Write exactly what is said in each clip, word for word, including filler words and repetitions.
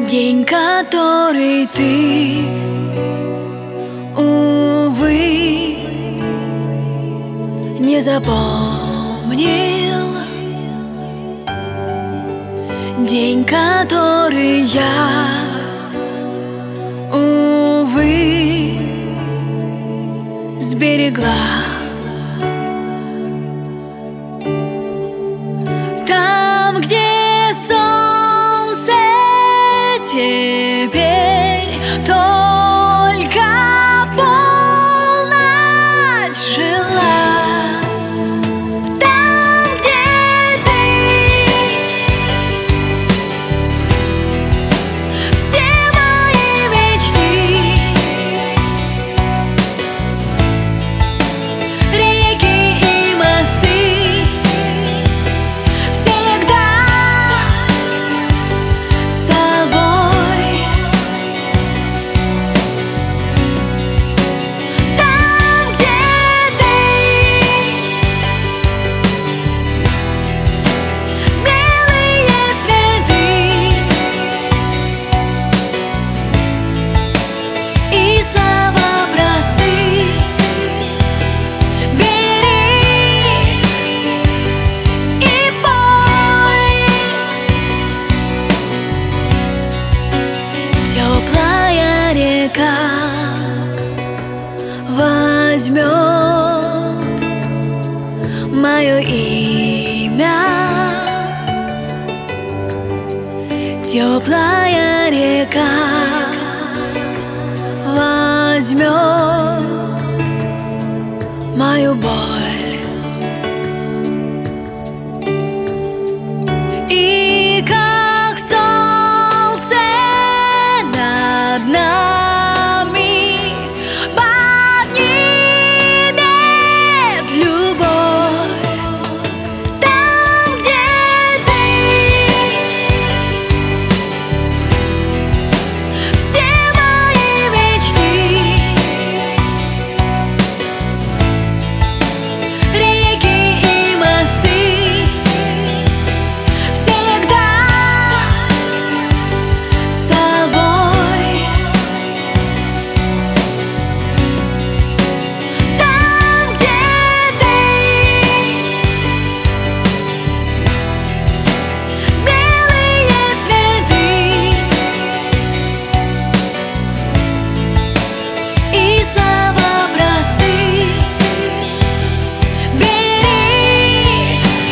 День, который ты, увы, не запомнил. День, который я, увы, сберегла. Там, где солнце теперь только полночь жила. Там, где ты, все мои мечты, реки и мосты всегда с тобой. Там, где ты, белые цветы и слова простые. Бери и пой. Теплая река возьмет мое имя. Теплая река возьмет мою боль. И как солнце над нами поднимет любовь. Там, где ты, все мои мечты, реки и мосты всегда с тобой. Там, где ты, белые цветы и слова простые. Бери.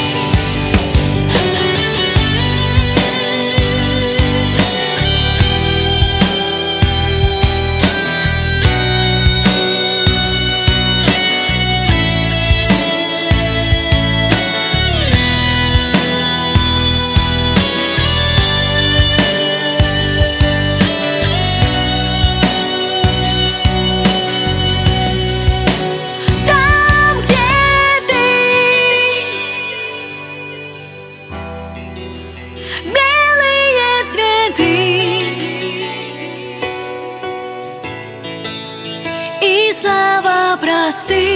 Там, где ты, белые цветы и слова простые.